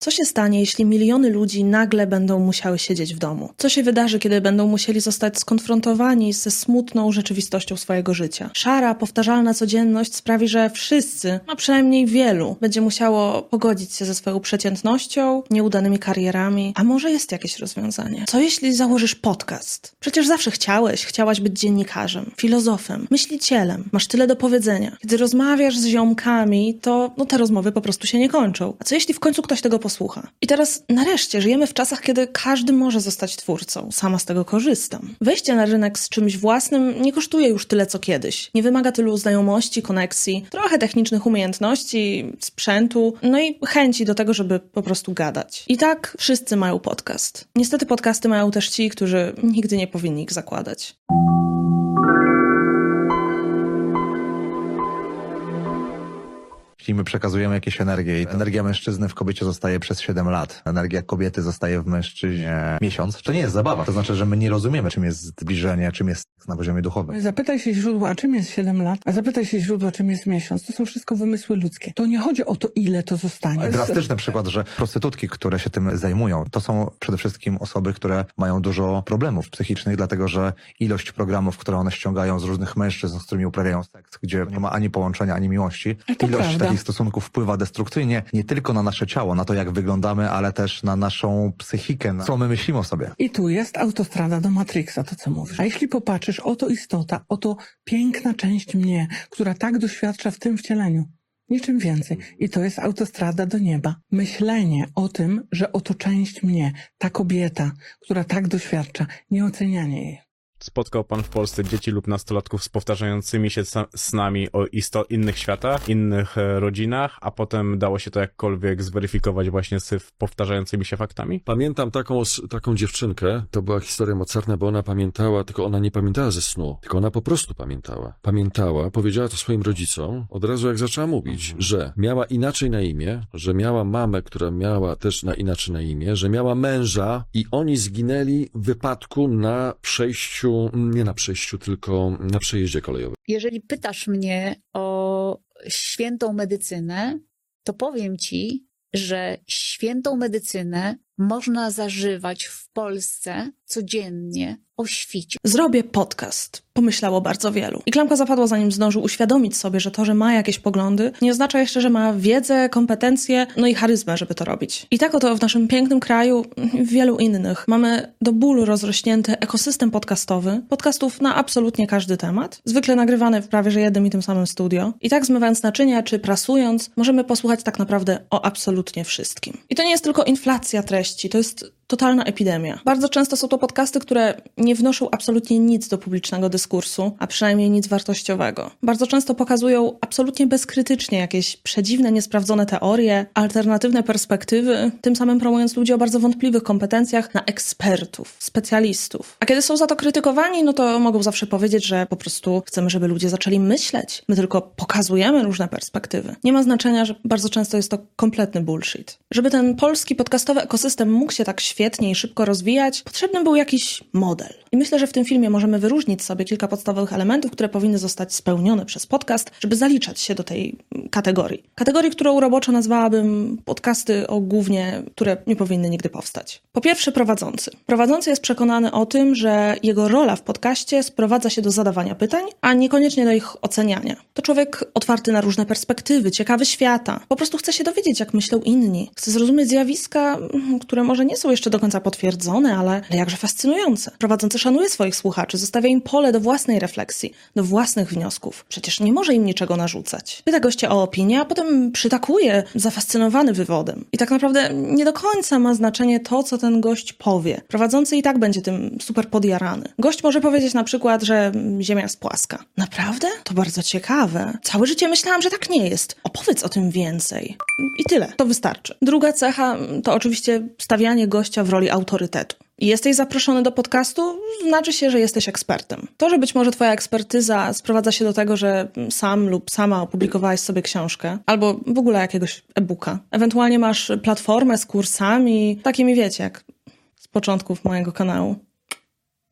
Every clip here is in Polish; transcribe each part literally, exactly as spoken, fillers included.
Co się stanie, jeśli miliony ludzi nagle będą musiały siedzieć w domu? Co się wydarzy, kiedy będą musieli zostać skonfrontowani ze smutną rzeczywistością swojego życia? Szara, powtarzalna codzienność sprawi, że wszyscy, a przynajmniej wielu, będzie musiało pogodzić się ze swoją przeciętnością, nieudanymi karierami. A może jest jakieś rozwiązanie? Co jeśli założysz podcast? Przecież zawsze chciałeś, chciałaś być dziennikarzem, filozofem, myślicielem. Masz tyle do powiedzenia. Kiedy rozmawiasz z ziomkami, to no, te rozmowy po prostu się nie kończą. A co jeśli w końcu ktoś tego posłucha? I teraz nareszcie żyjemy w czasach, kiedy każdy może zostać twórcą. Sama z tego korzystam. Wejście na rynek z czymś własnym nie kosztuje już tyle, co kiedyś. Nie wymaga tylu znajomości, koneksji, trochę technicznych umiejętności, sprzętu, no i chęci do tego, żeby po prostu gadać. I tak wszyscy mają podcast. Niestety podcasty mają też ci, którzy nigdy nie powinni ich zakładać. Jeśli my przekazujemy jakieś energię i energia mężczyzny w kobiecie zostaje przez siedem lat, energia kobiety zostaje w mężczyźnie miesiąc, to nie jest zabawa. To znaczy, że my nie rozumiemy, czym jest zbliżenie, czym jest na poziomie duchowym. Zapytaj się źródła, czym jest siedem lat, a zapytaj się źródła, czym jest miesiąc. To są wszystko wymysły ludzkie. To nie chodzi o to, ile to zostanie. Drastyczny przykład, że prostytutki, które się tym zajmują, to są przede wszystkim osoby, które mają dużo problemów psychicznych, dlatego że ilość programów, które one ściągają z różnych mężczyzn, z którymi uprawiają seks, gdzie nie ma ani połączenia, ani miłości, ilość takich stosunków wpływa destrukcyjnie nie tylko na nasze ciało, na to, jak wyglądamy, ale też na naszą psychikę, na co my myślimy o sobie. I tu jest autostrada do Matrixa, to co mówisz. A jeśli popatrzysz, oto istota, oto piękna część mnie, która tak doświadcza w tym wcieleniu. Niczym więcej. I to jest autostrada do nieba. Myślenie o tym, że oto część mnie, ta kobieta, która tak doświadcza, nieocenianie jej. Spotkał pan w Polsce dzieci lub nastolatków z powtarzającymi się snami o isto- innych światach, innych e, rodzinach, a potem dało się to jakkolwiek zweryfikować właśnie z powtarzającymi się faktami? Pamiętam taką, taką dziewczynkę, to była historia mocarna, bo ona pamiętała, tylko ona nie pamiętała ze snu, tylko ona po prostu pamiętała. Pamiętała, powiedziała to swoim rodzicom, od razu jak zaczęła mówić, mhm. że miała inaczej na imię, że miała mamę, która miała też na inaczej na imię, że miała męża i oni zginęli w wypadku na przejściu nie na przejściu, tylko na przejeździe kolejowym. Jeżeli pytasz mnie o świętą medycynę, to powiem ci, że świętą medycynę można zażywać w Polsce codziennie o świcie. Zrobię podcast, pomyślało bardzo wielu. I klamka zapadła, zanim zdążył uświadomić sobie, że to, że ma jakieś poglądy, nie oznacza jeszcze, że ma wiedzę, kompetencje, no i charyzmę, żeby to robić. I tak oto w naszym pięknym kraju i w wielu innych mamy do bólu rozrośnięty ekosystem podcastowy, podcastów na absolutnie każdy temat, zwykle nagrywane w prawie że jednym i tym samym studio. I tak zmywając naczynia czy prasując, możemy posłuchać tak naprawdę o absolutnie wszystkim. I to nie jest tylko inflacja treści, to jest totalna epidemia. Bardzo często są to podcasty, które nie wnoszą absolutnie nic do publicznego dyskursu, a przynajmniej nic wartościowego. Bardzo często pokazują absolutnie bezkrytycznie jakieś przedziwne, niesprawdzone teorie, alternatywne perspektywy, tym samym promując ludzi o bardzo wątpliwych kompetencjach na ekspertów, specjalistów. A kiedy są za to krytykowani, no to mogą zawsze powiedzieć, że po prostu chcemy, żeby ludzie zaczęli myśleć. My tylko pokazujemy różne perspektywy. Nie ma znaczenia, że bardzo często jest to kompletny bullshit. Żeby ten polski podcastowy ekosystem mógł się tak świetnie i szybko rozwijać, potrzebny był jakiś model. I myślę, że w tym filmie możemy wyróżnić sobie kilka podstawowych elementów, które powinny zostać spełnione przez podcast, żeby zaliczać się do tej kategorii. Kategorii, którą roboczo nazwałabym podcasty o gównie, które nie powinny nigdy powstać. Po pierwsze, prowadzący. Prowadzący jest przekonany o tym, że jego rola w podcaście sprowadza się do zadawania pytań, a niekoniecznie do ich oceniania. To człowiek otwarty na różne perspektywy, ciekawy świata. Po prostu chce się dowiedzieć, jak myślą inni. Chce zrozumieć zjawiska, które może nie są jeszcze do końca potwierdzone, ale jakże fascynujące. Prowadzący szanuje swoich słuchaczy, zostawia im pole do własnej refleksji, do własnych wniosków. Przecież nie może im niczego narzucać. Pyta gościa o opinię, a potem przytakuje, zafascynowany wywodem. I tak naprawdę nie do końca ma znaczenie to, co ten gość powie. Prowadzący i tak będzie tym super podjarany. Gość może powiedzieć na przykład, że Ziemia jest płaska. Naprawdę? To bardzo ciekawe. Całe życie myślałam, że tak nie jest. Opowiedz o tym więcej. I tyle. To wystarczy. Druga cecha to oczywiście stawianie gościa w roli autorytetu. I jesteś zaproszony do podcastu, znaczy się, że jesteś ekspertem. To, że być może twoja ekspertyza sprowadza się do tego, że sam lub sama opublikowałaś sobie książkę, albo w ogóle jakiegoś e-booka. Ewentualnie masz platformę z kursami, takimi wiecie, jak z początków mojego kanału.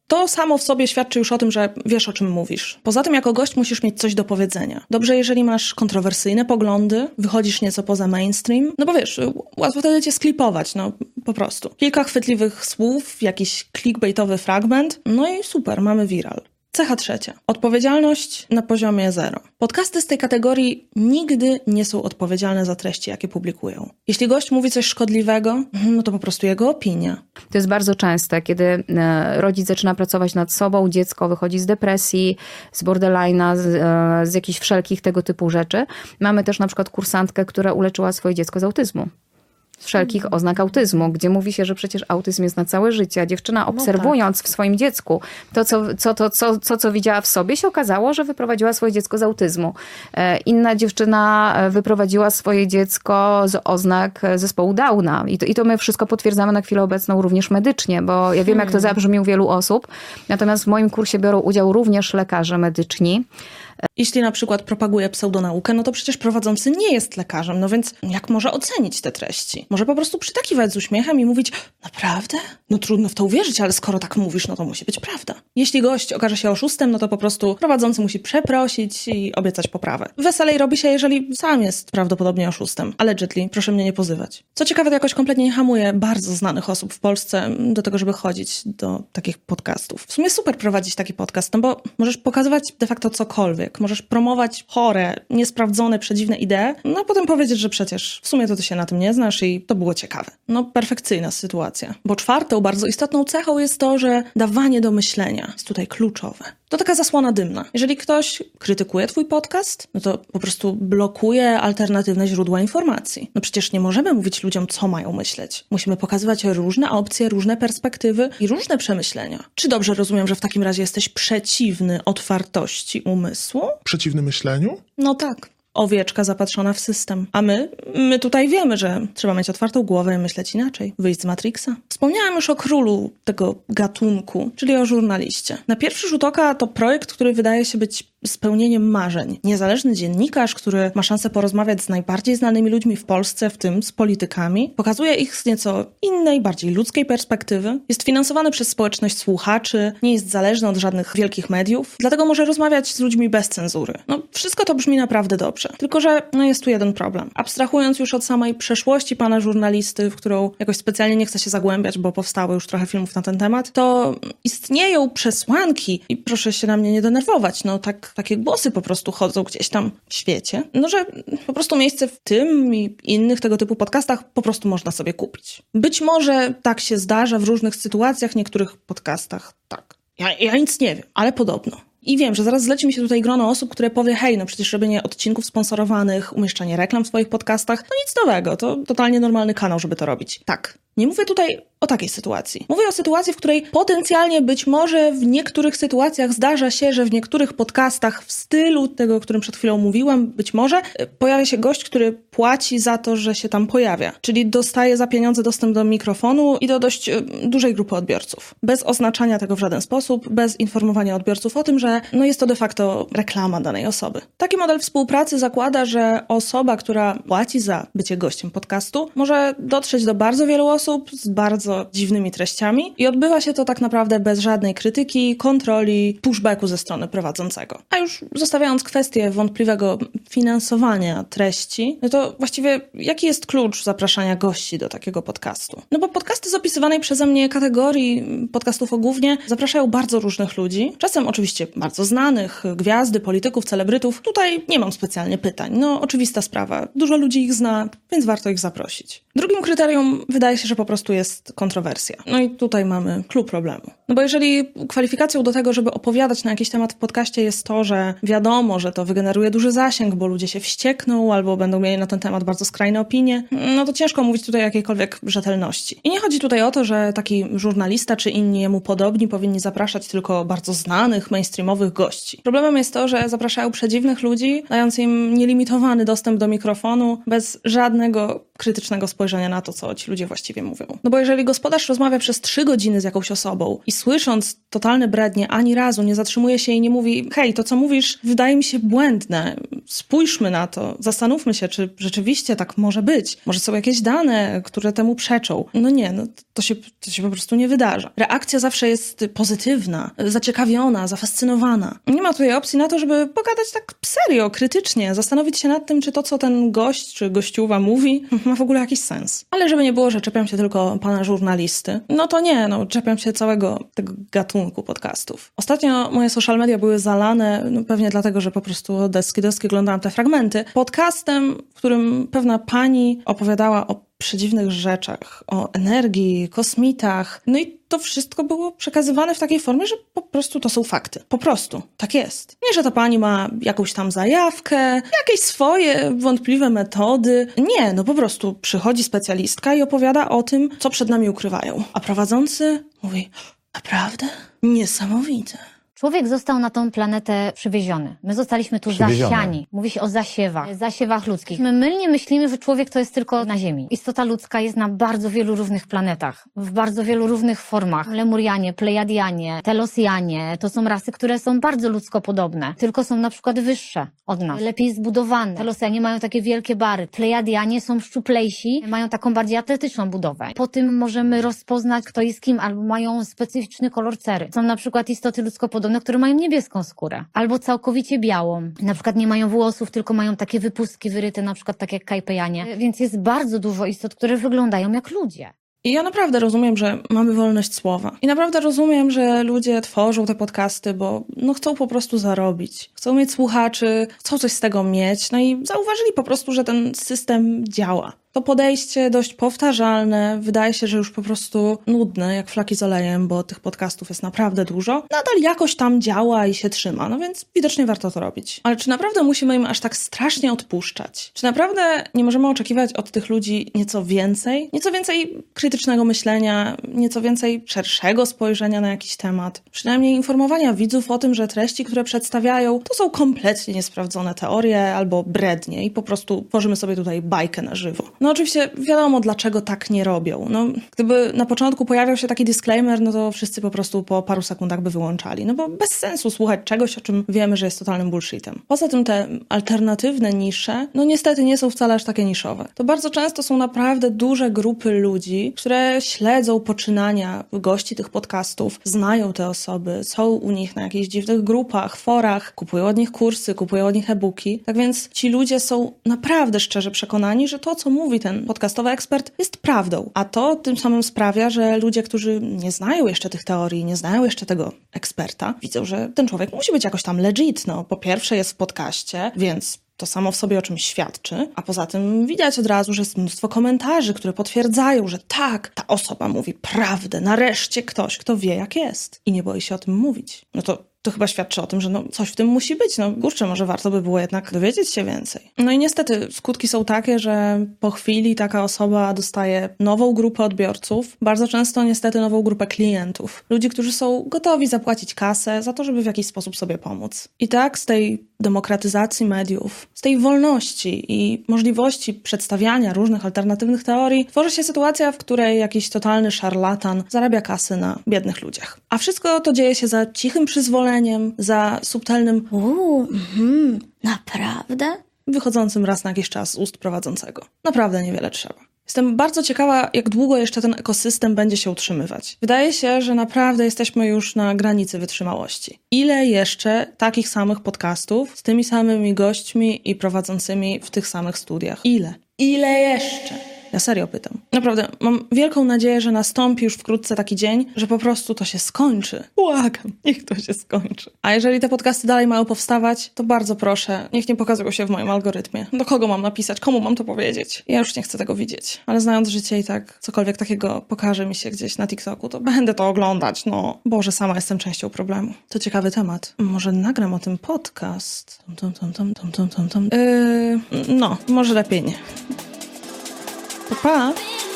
To samo w sobie świadczy już o tym, że wiesz, o czym mówisz. Poza tym, jako gość musisz mieć coś do powiedzenia. Dobrze, jeżeli masz kontrowersyjne poglądy, wychodzisz nieco poza mainstream, no bo wiesz, łatwo wtedy cię sklipować, no po prostu. Kilka chwytliwych słów, jakiś clickbaitowy fragment, no i super, mamy viral. Cecha trzecia. Odpowiedzialność na poziomie zero. Podcasty z tej kategorii nigdy nie są odpowiedzialne za treści, jakie publikują. Jeśli gość mówi coś szkodliwego, no to po prostu jego opinia. To jest bardzo częste, kiedy rodzic zaczyna pracować nad sobą, dziecko wychodzi z depresji, z borderline'a, z, z jakichś wszelkich tego typu rzeczy. Mamy też na przykład kursantkę, która uleczyła swoje dziecko z autyzmu. Wszelkich oznak autyzmu, gdzie mówi się, że przecież autyzm jest na całe życie, a dziewczyna obserwując no tak. w swoim dziecku to co, co, to, co, co, co widziała w sobie, się okazało, że wyprowadziła swoje dziecko z autyzmu. Inna dziewczyna wyprowadziła swoje dziecko z oznak zespołu Downa. I to, i to my wszystko potwierdzamy na chwilę obecną również medycznie, bo ja wiem, jak to zabrzmi u wielu osób. Natomiast w moim kursie biorą udział również lekarze medyczni. Jeśli na przykład propaguje pseudonaukę, no to przecież prowadzący nie jest lekarzem, no więc jak może ocenić te treści? Może po prostu przytakiwać z uśmiechem i mówić, naprawdę? No trudno w to uwierzyć, ale skoro tak mówisz, no to musi być prawda. Jeśli gość okaże się oszustem, no to po prostu prowadzący musi przeprosić i obiecać poprawę. Weselej robi się, jeżeli sam jest prawdopodobnie oszustem. Allegedly, proszę mnie nie pozywać. Co ciekawe, to jakoś kompletnie nie hamuje bardzo znanych osób w Polsce do tego, żeby chodzić do takich podcastów. W sumie super prowadzić taki podcast, no bo możesz pokazywać de facto cokolwiek. Możesz promować chore, niesprawdzone, przedziwne idee, no a potem powiedzieć, że przecież w sumie to ty się na tym nie znasz i to było ciekawe. No perfekcyjna sytuacja. Bo czwartą, bardzo istotną cechą jest to, że dawanie do myślenia jest tutaj kluczowe. To taka zasłona dymna. Jeżeli ktoś krytykuje twój podcast, no to po prostu blokuje alternatywne źródła informacji. No przecież nie możemy mówić ludziom, co mają myśleć. Musimy pokazywać różne opcje, różne perspektywy i różne przemyślenia. Czy dobrze rozumiem, że w takim razie jesteś przeciwny otwartości umysłu? Przeciwny myśleniu? No tak. Owieczka zapatrzona w system. A my, my tutaj wiemy, że trzeba mieć otwartą głowę i myśleć inaczej. Wyjść z Matrixa. Wspomniałam już o królu tego gatunku, czyli o żurnaliście. Na pierwszy rzut oka to projekt, który wydaje się być spełnieniem marzeń. Niezależny dziennikarz, który ma szansę porozmawiać z najbardziej znanymi ludźmi w Polsce, w tym z politykami, pokazuje ich z nieco innej, bardziej ludzkiej perspektywy. Jest finansowany przez społeczność słuchaczy, nie jest zależny od żadnych wielkich mediów, dlatego może rozmawiać z ludźmi bez cenzury. No, wszystko to brzmi naprawdę dobrze. Tylko że no jest tu jeden problem. Abstrahując już od samej przeszłości pana żurnalisty, w którą jakoś specjalnie nie chcę się zagłębiać, bo powstało już trochę filmów na ten temat, to istnieją przesłanki i proszę się na mnie nie denerwować, no tak, takie głosy po prostu chodzą gdzieś tam w świecie, no że po prostu miejsce w tym i innych tego typu podcastach po prostu można sobie kupić. Być może tak się zdarza w różnych sytuacjach, niektórych podcastach tak. Ja, ja nic nie wiem, ale podobno. I wiem, że zaraz zleci mi się tutaj grono osób, które powie, hej, no przecież robienie odcinków sponsorowanych, umieszczanie reklam w swoich podcastach, no nic nowego, to totalnie normalny kanał, żeby to robić. Tak. Nie mówię tutaj o takiej sytuacji. Mówię o sytuacji, w której potencjalnie być może w niektórych sytuacjach zdarza się, że w niektórych podcastach w stylu tego, o którym przed chwilą mówiłam, być może pojawia się gość, który płaci za to, że się tam pojawia. Czyli dostaje za pieniądze dostęp do mikrofonu i do dość dużej grupy odbiorców. Bez oznaczania tego w żaden sposób, bez informowania odbiorców o tym, że no jest to de facto reklama danej osoby. Taki model współpracy zakłada, że osoba, która płaci za bycie gościem podcastu, może dotrzeć do bardzo wielu osób z bardzo dziwnymi treściami i odbywa się to tak naprawdę bez żadnej krytyki, kontroli, pushbacku ze strony prowadzącego. A już zostawiając kwestię wątpliwego finansowania treści, no to właściwie jaki jest klucz zapraszania gości do takiego podcastu? No bo podcasty z opisywanej przeze mnie kategorii podcastów ogólnie zapraszają bardzo różnych ludzi, czasem oczywiście bardzo znanych, gwiazdy, polityków, celebrytów. Tutaj nie mam specjalnie pytań. No oczywista sprawa. Dużo ludzi ich zna, więc warto ich zaprosić. Drugim kryterium wydaje się, że po prostu jest kontrowersja. No i tutaj mamy clou problemu. No bo jeżeli kwalifikacją do tego, żeby opowiadać na jakiś temat w podcaście jest to, że wiadomo, że to wygeneruje duży zasięg, bo ludzie się wściekną albo będą mieli na ten temat bardzo skrajne opinie, no to ciężko mówić tutaj o jakiejkolwiek rzetelności. I nie chodzi tutaj o to, że taki żurnalista czy inni jemu podobni powinni zapraszać tylko bardzo znanych, mainstreamowych gości. Problemem jest to, że zapraszają przedziwnych ludzi, dając im nielimitowany dostęp do mikrofonu, bez żadnego krytycznego spojrzenia na to, co ci ludzie właściwie mówią. No bo jeżeli gospodarz rozmawia przez trzy godziny z jakąś osobą i słysząc totalne brednie ani razu nie zatrzymuje się i nie mówi, hej, to co mówisz wydaje mi się błędne, spójrzmy na to, zastanówmy się, czy rzeczywiście tak może być. Może są jakieś dane, które temu przeczą. No nie, no to się, to się po prostu nie wydarza. Reakcja zawsze jest pozytywna, zaciekawiona, zafascynowana. Nie ma tutaj opcji na to, żeby pogadać tak serio, krytycznie, zastanowić się nad tym, czy to, co ten gość, czy gościuwa mówi, ma w ogóle jakiś sens. Ale żeby nie było, że czepiam się tylko pana żurnalisty, no to nie, no czepiam się całego tego gatunku podcastów. Ostatnio moje social media były zalane, no pewnie dlatego, że po prostu od deski do deski oglądałam te fragmenty, podcastem, w którym pewna pani opowiadała o przedziwnych rzeczach, o energii, kosmitach. No i to wszystko było przekazywane w takiej formie, że po prostu to są fakty. Po prostu. Tak jest. Nie, że ta pani ma jakąś tam zajawkę, jakieś swoje wątpliwe metody. Nie, no po prostu przychodzi specjalistka i opowiada o tym, co przed nami ukrywają. A prowadzący mówi, naprawdę? Niesamowite. Człowiek został na tą planetę przywieziony. My zostaliśmy tu Przywieziony. zasiani. Mówi się o zasiewach, zasiewach ludzkich. My mylnie myślimy, że człowiek to jest tylko na Ziemi. Istota ludzka jest na bardzo wielu różnych planetach, w bardzo wielu różnych formach. Lemurianie, Plejadianie, Telosjanie, to są rasy, które są bardzo ludzko podobne, tylko są na przykład wyższe od nas, lepiej zbudowane. Telosjanie mają takie wielkie bary. Plejadianie są szczuplejsi, mają taką bardziej atletyczną budowę. Po tym możemy rozpoznać, kto jest kim, albo mają specyficzny kolor cery. Są na przykład istoty ludzko podobne, które mają niebieską skórę, albo całkowicie białą. Na przykład nie mają włosów, tylko mają takie wypustki wyryte, na przykład tak jak kajpejanie. Więc jest bardzo dużo istot, które wyglądają jak ludzie. I ja naprawdę rozumiem, że mamy wolność słowa. I naprawdę rozumiem, że ludzie tworzą te podcasty, bo no chcą po prostu zarobić. Chcą mieć słuchaczy, chcą coś z tego mieć. No i zauważyli po prostu, że ten system działa. To podejście dość powtarzalne, wydaje się, że już po prostu nudne, jak flaki z olejem, bo tych podcastów jest naprawdę dużo. Nadal jakoś tam działa i się trzyma, no więc widocznie warto to robić. Ale czy naprawdę musimy im aż tak strasznie odpuszczać? Czy naprawdę nie możemy oczekiwać od tych ludzi nieco więcej? Nieco więcej krytycznego myślenia, nieco więcej szerszego spojrzenia na jakiś temat? Przynajmniej informowania widzów o tym, że treści, które przedstawiają, to są kompletnie niesprawdzone teorie albo brednie i po prostu tworzymy sobie tutaj bajkę na żywo. No oczywiście wiadomo, dlaczego tak nie robią. No, gdyby na początku pojawiał się taki disclaimer, no to wszyscy po prostu po paru sekundach by wyłączali. No bo bez sensu słuchać czegoś, o czym wiemy, że jest totalnym bullshitem. Poza tym te alternatywne nisze, no niestety nie są wcale aż takie niszowe. To bardzo często są naprawdę duże grupy ludzi, które śledzą poczynania gości tych podcastów, znają te osoby, są u nich na jakichś dziwnych grupach, forach, kupują od nich kursy, kupują od nich e-booki. Tak więc ci ludzie są naprawdę szczerze przekonani, że to, co mówi ten podcastowy ekspert, jest prawdą. A to tym samym sprawia, że ludzie, którzy nie znają jeszcze tych teorii, nie znają jeszcze tego eksperta, widzą, że ten człowiek musi być jakoś tam legit. No, po pierwsze jest w podcaście, więc to samo w sobie o czymś świadczy, a poza tym widać od razu, że jest mnóstwo komentarzy, które potwierdzają, że tak, ta osoba mówi prawdę, nareszcie ktoś, kto wie jak jest i nie boi się o tym mówić. No to to chyba świadczy o tym, że no coś w tym musi być. No kurczę, może warto by było jednak dowiedzieć się więcej. No i niestety skutki są takie, że po chwili taka osoba dostaje nową grupę odbiorców, bardzo często niestety nową grupę klientów. Ludzi, którzy są gotowi zapłacić kasę za to, żeby w jakiś sposób sobie pomóc. I tak z tej demokratyzacji mediów, z tej wolności i możliwości przedstawiania różnych alternatywnych teorii tworzy się sytuacja, w której jakiś totalny szarlatan zarabia kasy na biednych ludziach. A wszystko to dzieje się za cichym przyzwoleniem, za subtelnym uuu, mhm, naprawdę? Wychodzącym raz na jakiś czas z ust prowadzącego. Naprawdę niewiele trzeba. Jestem bardzo ciekawa, jak długo jeszcze ten ekosystem będzie się utrzymywać. Wydaje się, że naprawdę jesteśmy już na granicy wytrzymałości. Ile jeszcze takich samych podcastów z tymi samymi gośćmi i prowadzącymi w tych samych studiach? Ile? Ile jeszcze? Ja serio pytam. Naprawdę, mam wielką nadzieję, że nastąpi już wkrótce taki dzień, że po prostu to się skończy. Błagam, niech to się skończy. A jeżeli te podcasty dalej mają powstawać, to bardzo proszę, niech nie pokazują się w moim algorytmie. Do kogo mam napisać? Komu mam to powiedzieć? Ja już nie chcę tego widzieć. Ale znając życie i tak cokolwiek takiego pokaże mi się gdzieś na TikToku, to będę to oglądać, no. Boże, sama jestem częścią problemu. To ciekawy temat. Może nagram o tym podcast? Tum, tum, tum, tum, tum, tum, tum. Yy, no, może lepiej nie. Pa!